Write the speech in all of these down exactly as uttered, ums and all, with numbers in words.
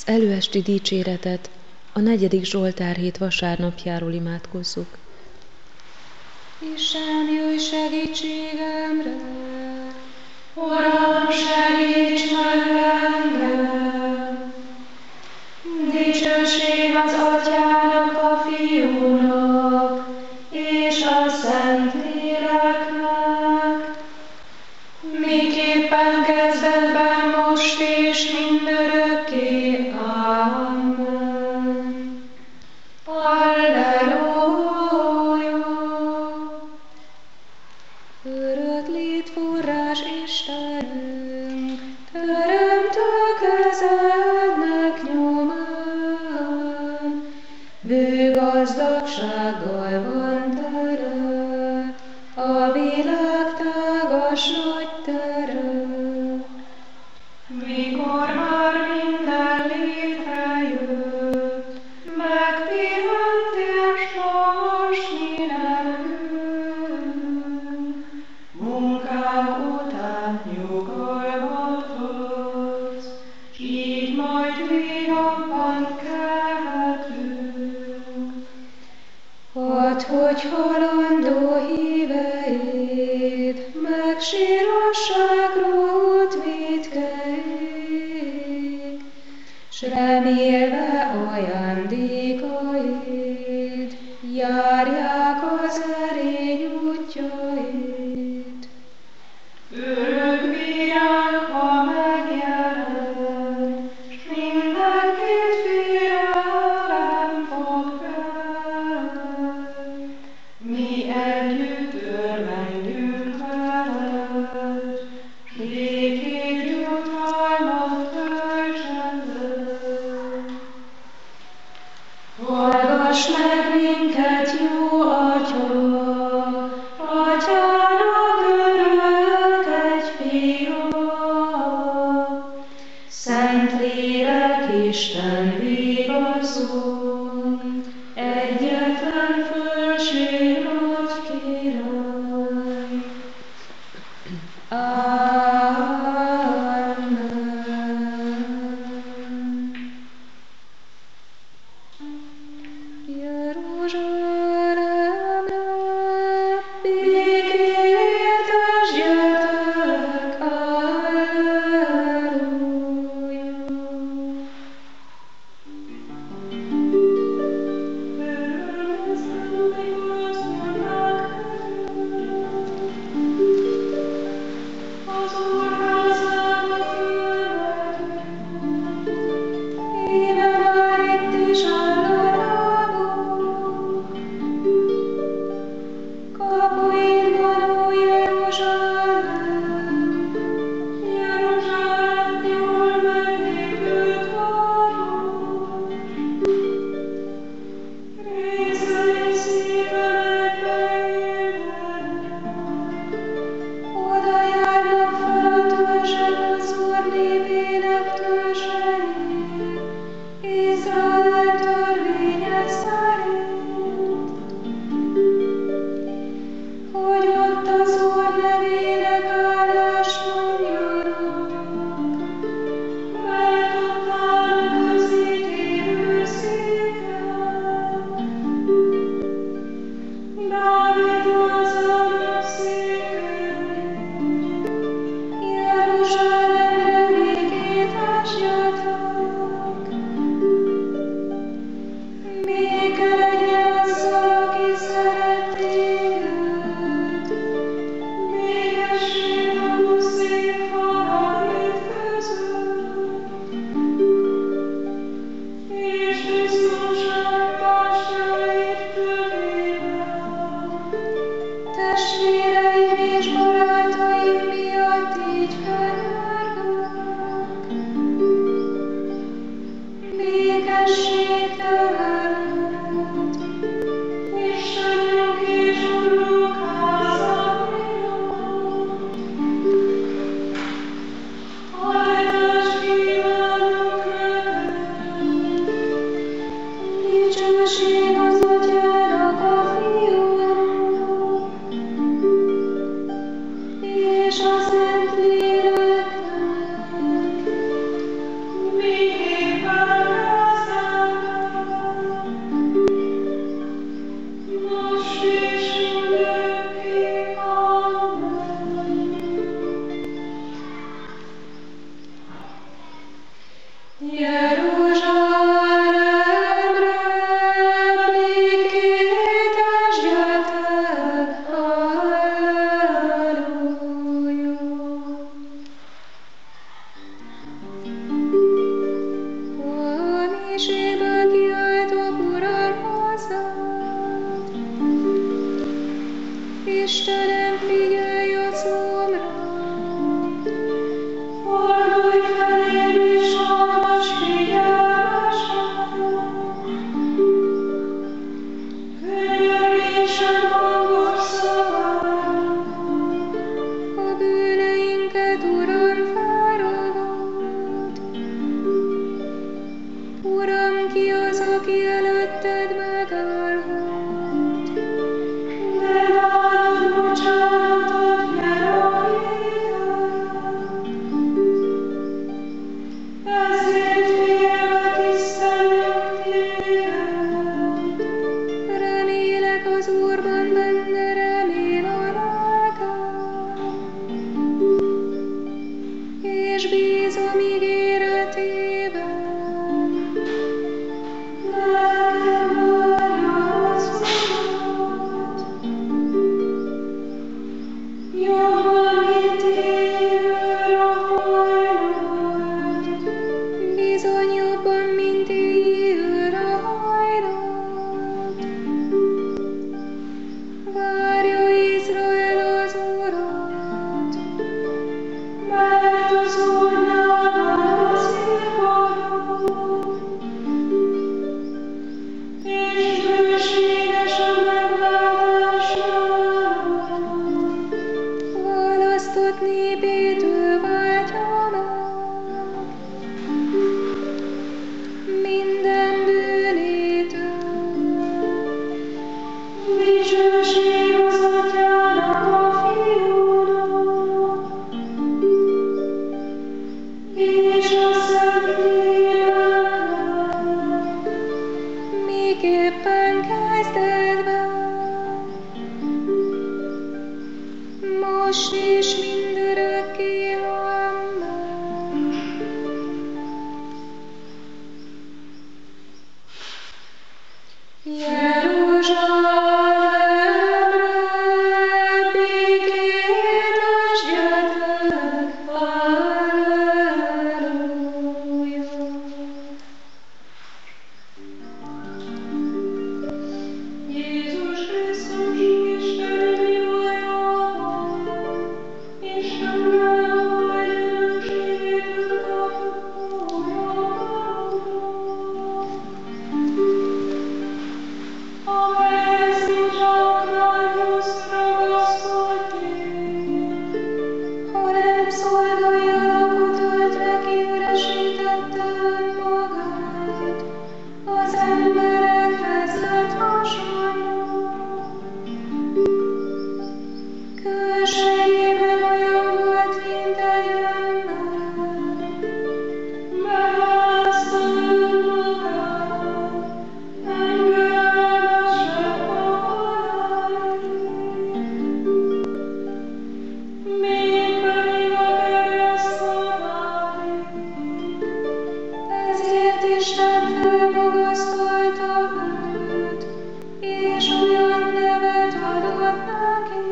előesti dicséretet a negyedik Zsoltárhét vasárnapjáról imádkozzuk. Isten, jöjj segítségemre! Uram, segíts meg engem! Dicsőség az Atyának, a Fiúnak és a Szentléleknek, miképpen kezdetben, most és mindörökké. Amen. Alleluja! Örök létforrás Istenünk, teremtő kezednek nyomán, bő gazdagsággal van tere, a világ tágas nagy tere. Mikor már minden létrejött, megpihentél, s most mi nem ülünk, munkánk után nyugalmat, s így majd viramban kelhetünk. Add, hogy halandó híveid, meg sírosságról vétkeik, s remélve ajándékaid, járják az erény útjait. Örök bíránk, ha megjelen, s mindenkit félelem fog fel. Mi együtt örvendünk veled, s békét jutalmat töltsed el. Hallgass meg minket, jó Atya, Atyának örök egy fia. Szentlélek Isten vigaszol, egyetlen fölség nagy király. Amen. Jeruzsálemre békét adjatok, alleluja. Az Úr házába fölmegyünk, íme már itt is áll a lábunk. Kapuinkban, ó Jeruzsálem, Jeruzsálem, jól megépült város. Részei szíven egybeérnek, oda járnak fel a törzsek, az Úr népének törzsei, Izrael törvénye szerint, hogy ott az Úr nevének állást mondjanak, mert ott állnak az ítélőszéken. Dávid hazának székei, Jeruzsálemre békét adjatok. Béke legyen azzal, aki szeret téged, békesség a szép falait között, és biztonság bástyáit kövében. Testvéreim és barátaim miatt így fenyörgök. Békesség teremhet, Istenünk és Urunk háza miatt. Áldást kívánok neked, dicsőség az Atyának, a Fiúnak és a Szentléleknek, miképpen Istenem, figyelj a szomra! Fordulj felém, és hallgass figyelmesen! Könyörgésem hangos szavát! A bűneinket, Uram, felragad! Uram, ki az, aki előtted megállhat? És bízom ígéretében. Lelkem várja az Urat, jobban, mint éjjel a hajnalt, bizony jobban, mint éjjel a hajnalt. Várja Izrael az Urat, mert az Úrnál van az irgalom, és bőséges a megváltása. Választott népét ő váltja meg, minden bűnétől. Dicsőség az Atyának, a Fiúnak, és a Szentléleknek, miképpen kezdetben, most és mindörökké. Amen. Jeruzsálemre békét adjatok, halleluja. Jézus Krisztus, Isten mi valóban, Istennel vagy örökségét kapója valóban. Amelyhez nincs aknányhoz ragaszkodni, hanem szolgai alakot öltve kiüresítette önmagát, az emberekhez lett hasonló. Külsejében olyan volt, mint egy ember, megrázta önmagát, engedelmesebb a halálig, mégpedig a kereszt halálig. Ezért Isten felmagasztalta őt, és olyan nevet adott neki,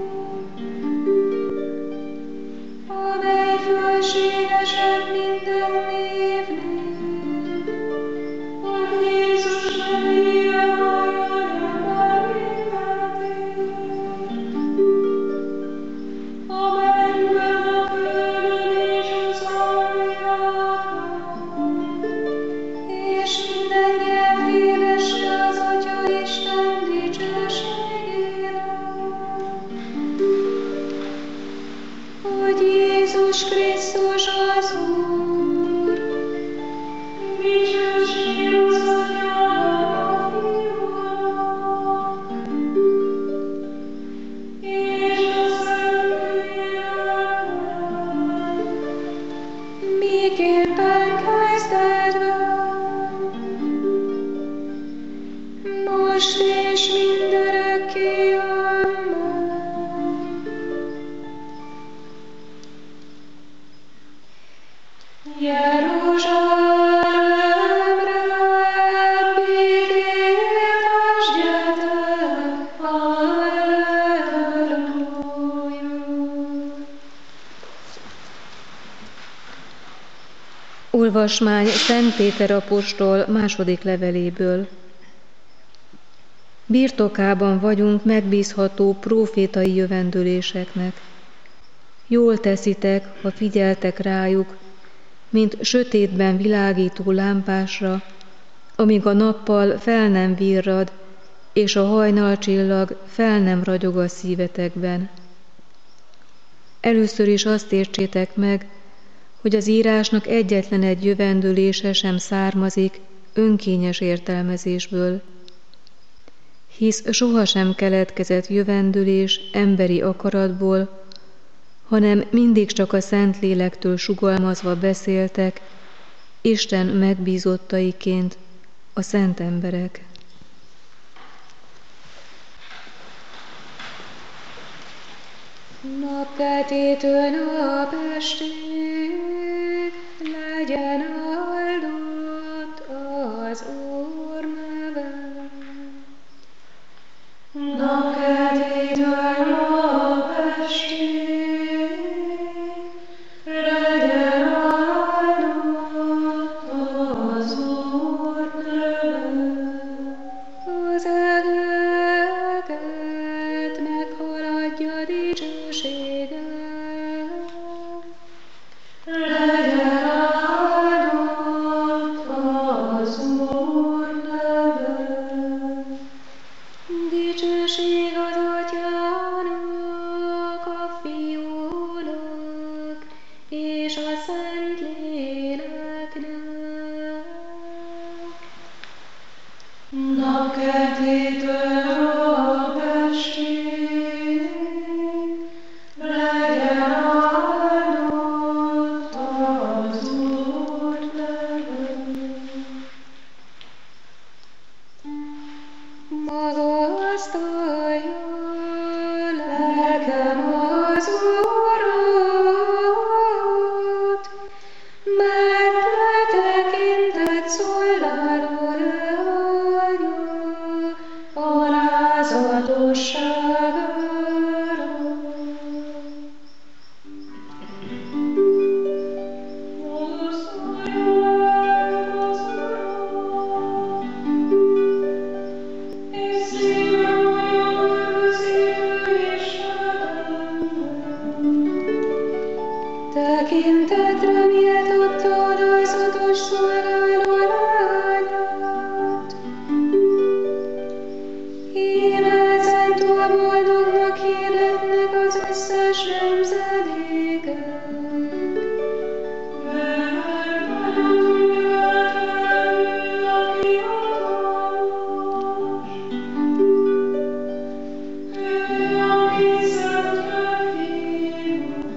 amely fölségesebb minden névnél, hogy Jézus nevére halljon már mindenki, a mennyben, a földön és az alvilágban, és minden nyelv élesse az Atya Isten dicsőségére, hogy Jézus Krisztus az Úr. Dicsőség az Atyának, a Fiúnak, és a Szentléleknek, miképpen kezdetben, most és mindörökké. Amen. Jeruzsálem Olvasmány Szent Péter apostol második leveléből. Birtokában vagyunk megbízható prófétai jövendőléseknek. Jól teszitek, ha figyeltek rájuk, mint sötétben világító lámpásra, amíg a nappal fel nem virrad, és a hajnalcsillag fel nem ragyog a szívetekben. Először is azt értsétek meg, hogy az írásnak egyetlen egy jövendőlése sem származik önkényes értelmezésből, hisz sohasem keletkezett jövendőlés emberi akaratból, hanem mindig csak a Szentlélektől sugallmazva beszéltek, Isten megbízottaiként a szent emberek. Napkeltétől napestig legyen áldott az Úr neve. Napkeltétől napestig legyen áldott az Úr neve. Az egeket meghaladja dicsősége. Legyen áldott az Úr neve. Dicsőség az Atyának, a Fiúnak és a Szentléleknek. Napkeltétől napestig legyen áldott az Úr neve. Magasztalja lelkem az Urat, mert letekintett szolgáló leánya alázatosságára. Tekintetre méltott alázatos szolgáló lányát. Íme ezentúl boldognak hirdetnek az összes nemzedékek. Mert nagyon jövetelmű, aki hatalmas, ő, aki szentre hívott.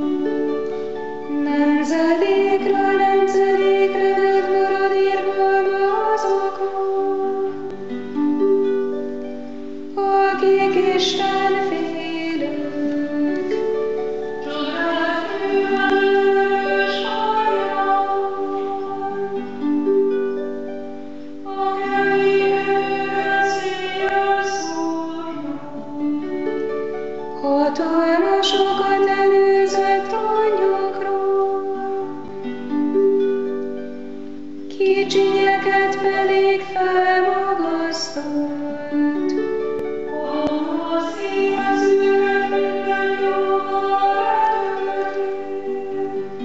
Nemzedékről nemzedékre megmarad írva azokon, akik Isten félők. Csodát erős hajón, a keméket széjjel szórnak. Hatalmasokat előzött trónjukról, kicsinyeket pedig felmagasztott. A szívezőket minden joggal eltölti,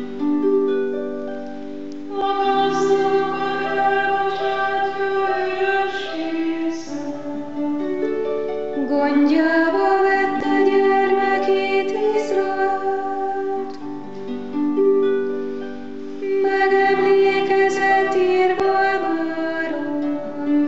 a gazdagokat elbocsátja üres készen. Gondjába vette gyermekét Izraelt, megemlékezett írva váron,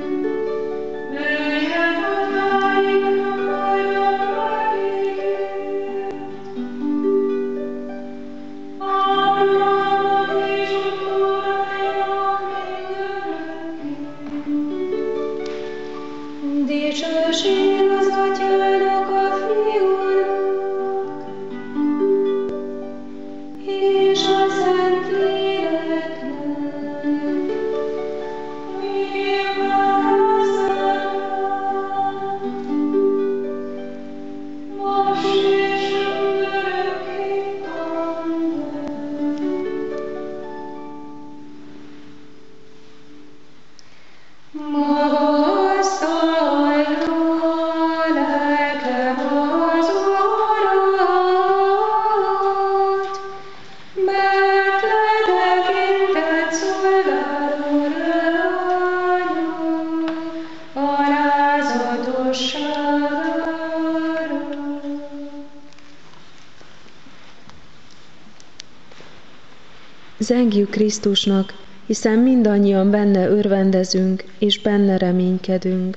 Zengjük Krisztusnak, hiszen mindannyian benne örvendezünk, és benne reménykedünk.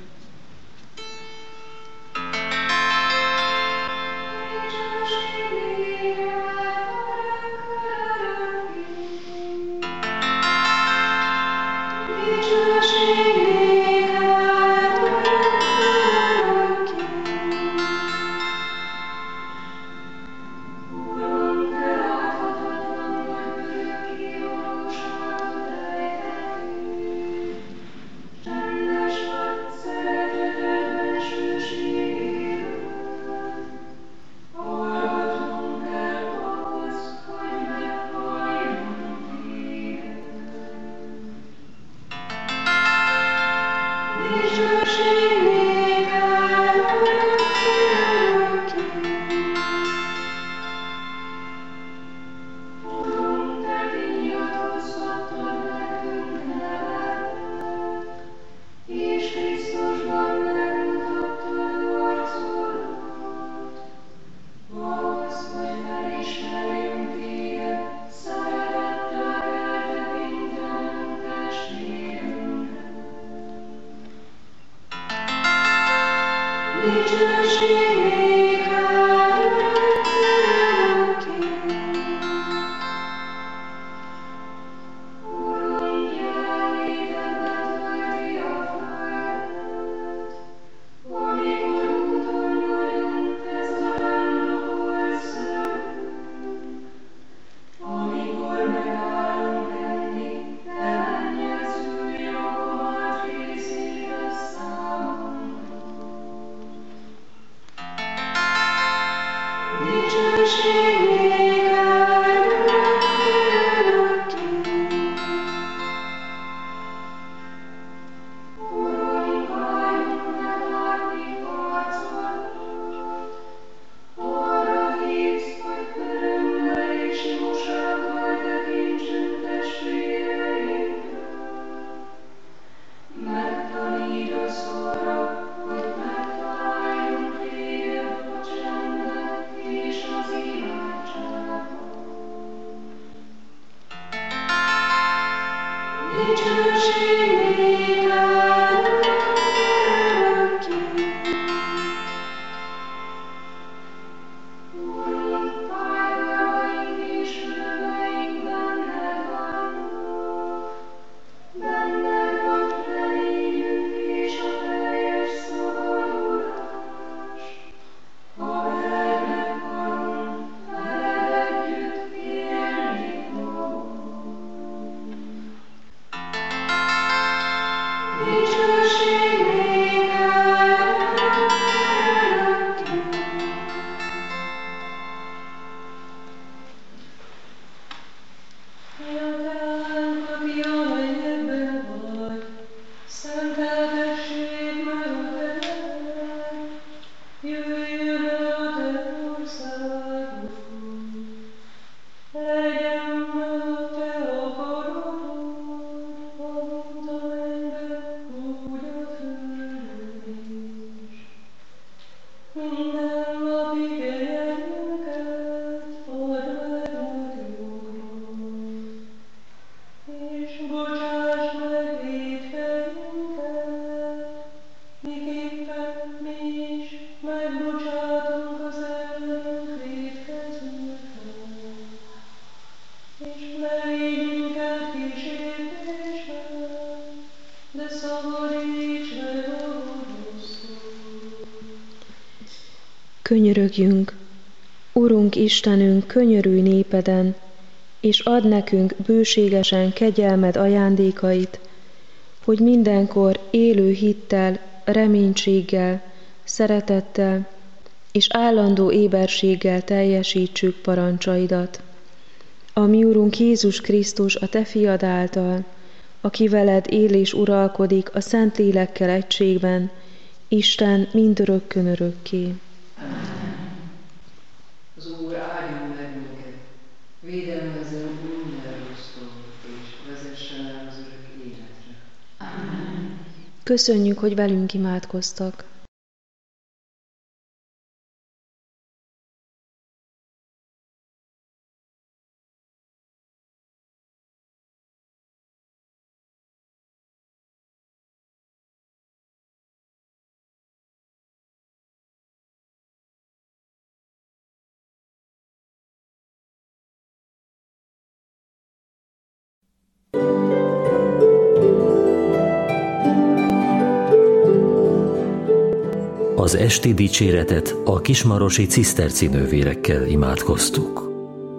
Könyörögjünk, Urunk Istenünk, könyörülj népeden, és add nekünk bőségesen kegyelmed ajándékait, hogy mindenkor élő hittel, reménységgel, szeretettel és állandó éberséggel teljesítsük parancsaidat. A mi Urunk Jézus Krisztus, a Te fiad által, aki veled él és uralkodik a Szentlélekkel egységben, Isten mindörökkön örökké. Az Úr áldjon meg minket, védelmezzen minden rossztól, és vezessen el az örök életre. Amen. Köszönjük, hogy velünk imádkoztak. Az esti dicséretet a kismarosi ciszterci nővérekkel imádkoztuk.